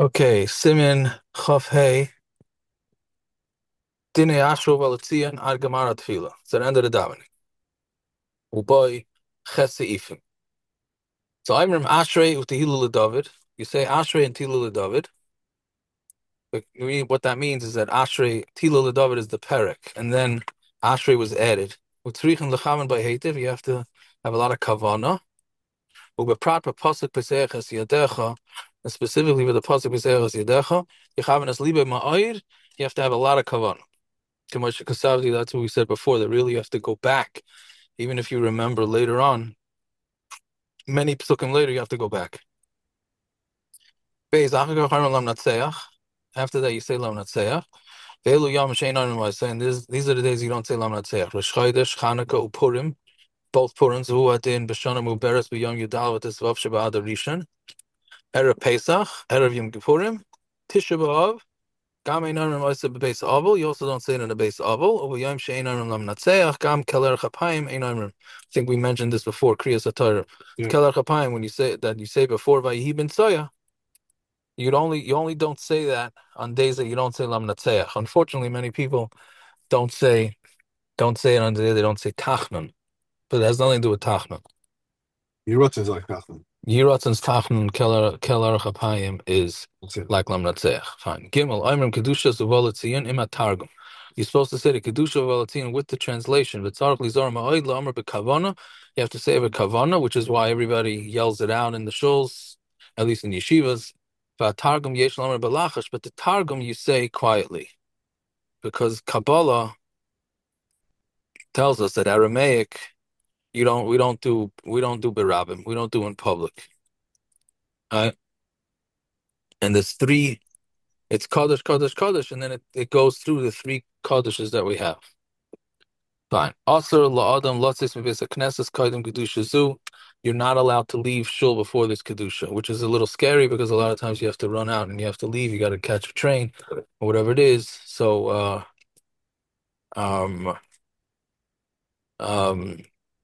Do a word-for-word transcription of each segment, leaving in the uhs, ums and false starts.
Okay, Simin Chaf Hey, Dine Ashro Valatzian Ad Gemara Tefillah. It's the end of the davening. Uboy Ches Seifim. So I'm from Ashrei Utihilu David. You say Ashrei and Tilu David. But what that means is that Ashrei Tilu David is the perek, and then Ashrei was added. Utrichen lechavan by Hetiv. You have to have a lot of kavana. Ubeprat pasuk pesach es yadecha, and specifically with the pasuk pesach es yadecha, yechavan es libe ma'ayir. You have to have a lot of kavana. Kamash Kasavdi, that's what we said before, that really you have to go back. Even if you remember later on, many psukim later, you have to go back. After that, you say Lam Natseach. And this, these are the days you don't say Lam Natseach. Rosh Chodesh, Chanukah, Upurim, both Purims, Hu Adin, B'Shana Muberes, B'Yom Yudal, V'Tisvav Sheba Adar Rishon, Erev Pesach, Erev Yom Kippurim, Tisha B'Av, Gam Einan Ramaisa B'Beis Avol. You also don't say it in the base Avol. Over Yom She'einan Lam Natseach, Gam Keler Chapayim Einan. I think we mentioned this before. Kriyas HaTorah. Keler Chapayim. When you say that, you say before Vayihi Ben Soya. You'd only you only don't say that on days that you don't say Lam Natseach. Unfortunately, many people don't say don't say it on the day they don't say Tachnun, but it has nothing to do with Tachnun. Yiratzin is like Tachnun. Yiratzon's Tachnun Keler Keler Chapayim is like Lam Natseach. Fine. Gimel Oimrim Kedusha Zuvalatzion Imat Targum. You're supposed to say the Kedusha Zuvalatzion with the translation. V'tzarich lizor ma'oid la'amr b'kavana. You have to say it b'kavana, which is why everybody yells it out in the shuls, at least in yeshivas. V'targum yesh la'amr b'lachash. But the Targum you say quietly, because Kabbalah tells us that Aramaic you don't we don't do we don't do berabim, we don't do in public. All right? And there's three. It's Kaddish, Kaddish, Kaddish, and then it, it goes through the three Kaddishes that we have. Fine. Asr la'adam latzis mibis knesses kaidem kedusha zu. You're not allowed to leave shul before this kedusha, which is a little scary because a lot of times you have to run out and you have to leave. You got to catch a train or whatever it is. So, uh, um, um,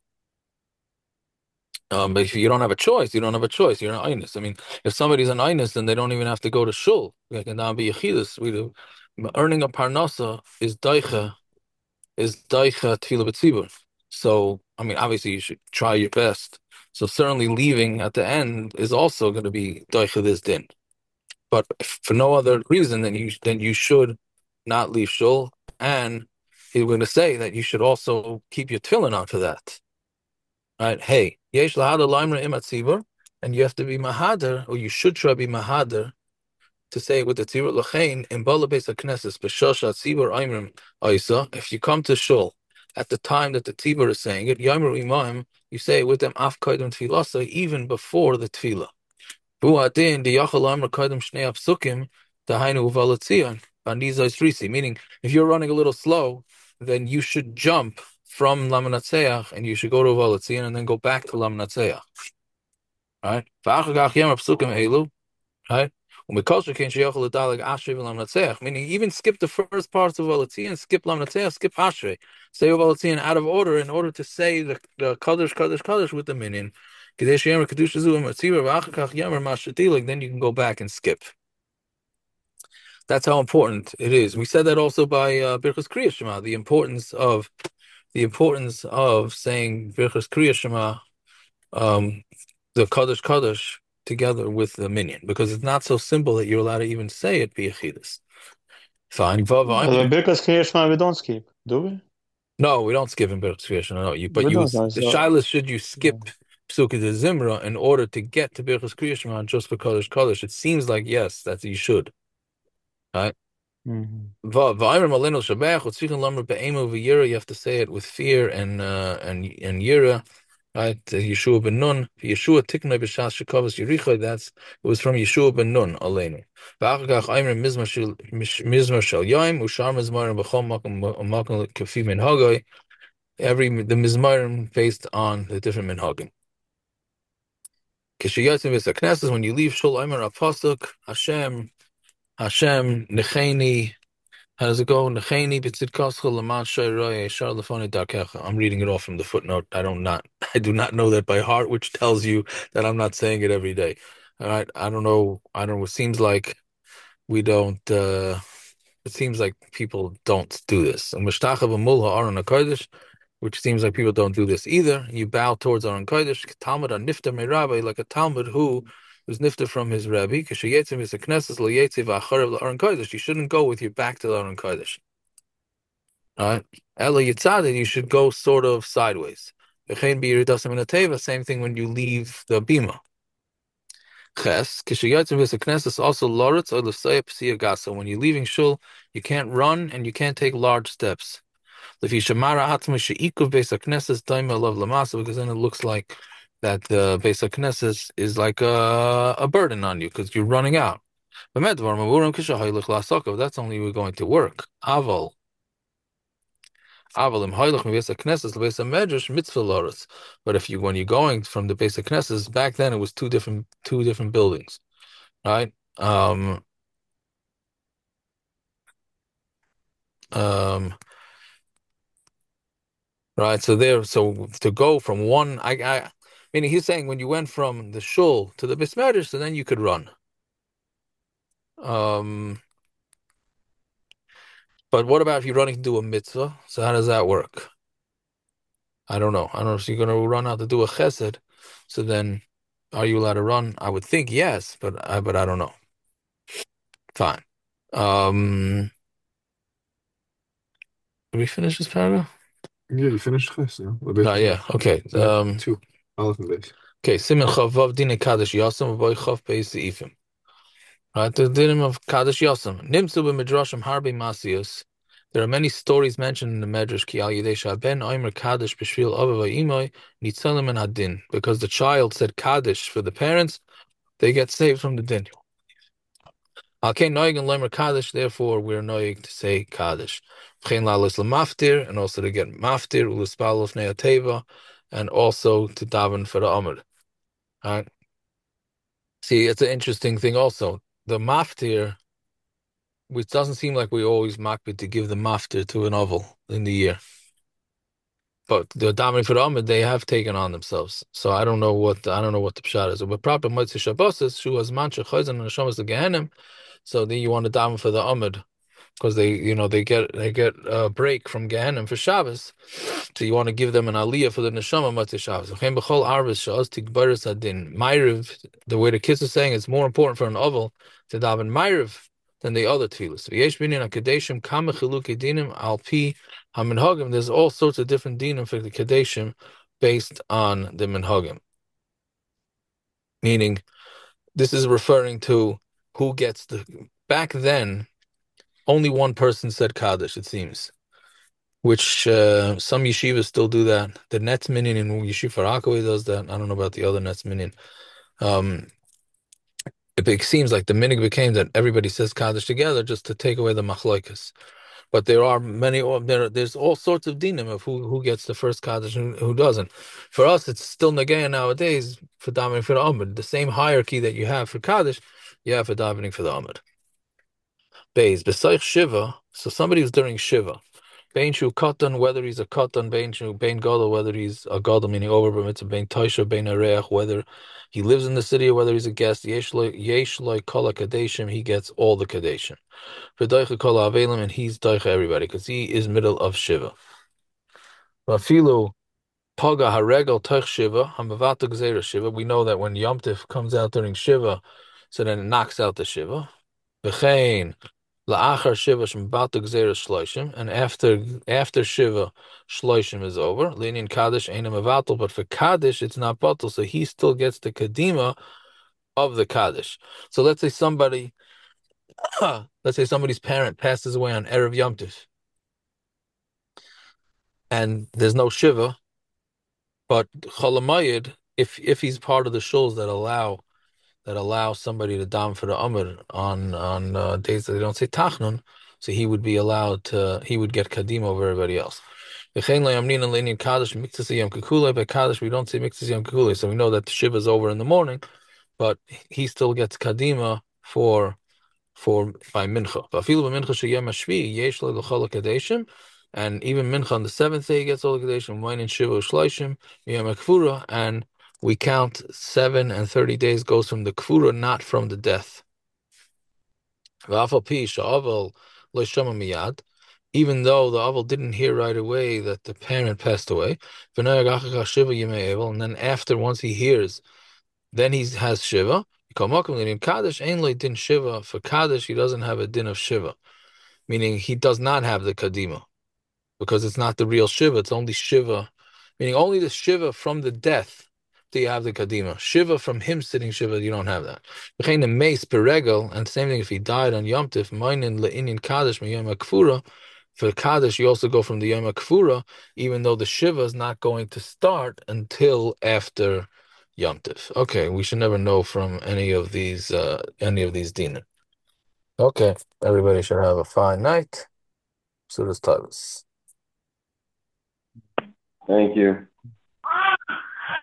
um, but if you don't have a choice, you don't have a choice. You're an einus. I mean, if somebody's an einus, then they don't even have to go to shul. Like can now be yechidus. We do earning a parnasa is daicha is daicha tefillah b'tzibur. So, I mean, obviously you should try your best. So certainly leaving at the end is also going to be daicha this din. But if for no other reason, then you then you should not leave shul. And he's going to say that you should also keep your tefillin on for that. Right? Hey, yesh lahada laimra imat tzibur, and you have to be mahader, or you should try to be mahader to say it with the tzibur lachain in bala beis haknesses b'shosha tzibur aimrim aisa. If you come to shul at the time that the tzibur is saying it, yamru imam, you say it with them af kaidem tefilasa, even before the tefillah. Bu adin di yachal amr kaidem shnei apsukim dahainu uvalatzion banizos risi. Meaning, if you're running a little slow, then you should jump from Lam Natseach and you should go to Uvalatzion and then go back to Lam Natseach. Right? V'achagach yem apsukim elu. Right? Meaning, even skip the first parts of Uvalatzion, skip Lam Natseach, skip Ashrei. Say Uvalatzion out of order in order to say the, the Kaddish, Kaddish, Kaddish with the minion. Then you can go back and skip. That's how important it is. We said that also by uh, Birchas Kriya Shema, the importance of the importance of saying Birchas Kriya Shema, um, the Kaddish Kaddish together with the minyan, because it's not so simple that you're allowed to even say it biyachidus. Fine. Birkas Kriya Shema we don't skip, do we? No, we don't skip in Birchas Kriya Shema. No, you, but We you don't, no, the so- shilas should you skip Yeah. Psukkah de Zimra in order to get to Birchas Kriya Shema just for Kaddish Kaddish? It seems like yes, that you should. Right? Mhm. You have to say it with fear and uh, and and yira, right? Yeshua ben Nun, Yeshua tiknei b'shas shekavas Yericho. That's it was from Yeshua ben Nun aleinu. V'achagach ayim mizmar shel mizmar shel yaim ushar mizmarim b'chol makom makom kafi minhagoi. Every the mizmarim based on the different minhagim. Kishayatzim v'saknesses, when you leave shul aymer apasuk Hashem Hashem necheni. How does it go? I'm reading it off from the footnote. I don't not I do not know that by heart, which tells you that I'm not saying it every day. All right. I don't know. I don't know. It seems like we don't. Uh, it seems like people don't do this. And Mishtachav Amul Ha'aron HaKodesh, which seems like people don't do this either. You bow towards Aron Kodesh, Talmud on Nifta Me'Rabbi, like a Talmud who was Nifta from his Rabbi. Kashayetzim is a Knesset L'Yetziv Acharev Aron Kodesh. You shouldn't go with your back to the Aron Kodesh. All right, Ela Yitzadid, you should go sort of sideways. V'chein b'yiridasim in a teva, same thing when you leave the bima. Ches, kishayotzim is a knesses also loritz or l'sayah p'siyah gasa. When you're leaving shul, you can't run and you can't take large steps. Lefi shamara atzma she'ikuv beis haknesses daima love lamasa, because then it looks like that the beis haknesses is like a, a burden on you because you're running out. But medvar mavurim kishahaylech lasakav. That's only we're going to work. Aval. But if you when you're going from the basic Knesset, back then it was two different two different buildings, right? Um, um, right. So there, so to go from one, I, I meaning he's saying when you went from the shul to the Beis Medrash, so then you could run. Um, but what about if you're running to do a mitzvah? So how does that work? I don't know. I don't know if you're going to run out to do a chesed. So then, are you allowed to run? I would think yes, but I but I don't know. Fine. Um, did we finish this paragraph? Yeah, you finished Ches, yeah. No, yeah. Okay. Um, two. Aleph and base. Okay. Simen Chavav Dina Kaddish Yosem Boy Chav Beis Seifim. Right. The dinim of Kaddish Yosem. Nimsu b'midrashim harbi masius. There are many stories mentioned in the Medrash ki al yidei ben oimer Kaddish b'shvil ava v'imoi nitzalim and hadin. Because the child said Kaddish for the parents, they get saved from the din. Okay, noig and lemer Kaddish, therefore we're noig to say Kaddish. V'chein lalis l'maftir, and also to get maftir, u'lispal l'fnei ateva, and also to daven for the Amud. All right. See, it's an interesting thing also. The maftir, which doesn't seem like we always makbid to give the maftir to an oval in the year. But the davening for the Amud, they have taken on themselves. So I don't know what I don't know what the pshat is. But proper Motzei Shabbos is shu has mancha chayzan and neshamas the Gehenim. So then you want to daven for the Amud, because they, you know, they get they get a break from Gehenim for Shabbos, so you want to give them an aliyah for the neshama Motzei Shabbos. Ma'ariv, the way the kids are saying, it's more important for an oval to daven Ma'ariv than the other tefillos. There's all sorts of different dinim for the kadeshim based on the minhagim. Meaning, this is referring to who gets the. Back then, only one person said Kaddish, it seems, which uh, some yeshivas still do that. The Netz Minyan in Yeshiva Rockaway does that. I don't know about the other Netz Minyan. Um, it, it seems like the minig became that everybody says Kaddish together just to take away the machlokes. But there are many, there, there's all sorts of dinim of who, who gets the first Kaddish and who doesn't. For us, it's still Nagaya nowadays for davening for the Amud. The same hierarchy that you have for Kaddish, you have for davening for the Amud. Beis, besides Shiva, so somebody who's during Shiva, Bein Shu Katan, whether he's a Katan, Bein Shu, Bein Gadol, whether he's a Gadol, meaning over Mitzvah, Bein Taisha, Bein Areach, whether he lives in the city or whether he's a guest, Yesh Loi Kala Kadeshim, he gets all the Kadeshim. For Daicha Kala Avelim, and he's Daicha everybody, because he is middle of Shiva. Vafilu Paga Haregel Taich Shiva, Hamavata Gzera Shiva, we know that when Yom Tif comes out during Shiva, so then it knocks out the Shiva. V'chein La'achar Shiva Shembato Gzera Shloishim, and after after Shiva, Shloishim is over. Lenyan Kaddish ain't a mevatel, but for Kaddish it's not batel, so he still gets the kadima of the Kaddish. So let's say somebody, let's say somebody's parent passes away on Erev Yom Tif, and there's no Shiva, but Cholamayid, if if he's part of the shuls that allow that allow somebody to dam for the Amr on on uh, days that they don't say Tachnun, so he would be allowed to, he would get Kadim over everybody else. By Kaddish, we don't say Miktas Yom Kikule, so we know that the Shiva is over in the morning, but he still gets Kadima for for by Mincha. And even Mincha on the seventh day gets all the Kadeshim, Wine and Shiva Shloishim, and we count seven and thirty days goes from the kfura, not from the death. V'afal pi sha'aval lo shama miyad, even though the aval didn't hear right away that the parent passed away, v'noyag achacha shiva yimei evel, and then after, once he hears, then he has shiva. In Kaddish, ein lo din shiva. For Kaddish, he doesn't have a din of shiva, meaning he does not have the kadima, because it's not the real shiva. It's only shiva, meaning only the shiva from the death do you have the kadima. Shiva from him sitting shiva, you don't have that. The mace peregel, and same thing if he died on Yom Tif, meinin le'inin Kaddish miyom kfura. For Kaddish, you also go from the Yom Kfura, even though the shiva is not going to start until after Yom Tif. Okay, we should never know from any of these uh, any of these dinim. Okay, everybody should have a fine night. Sudas Tavis. Thank you.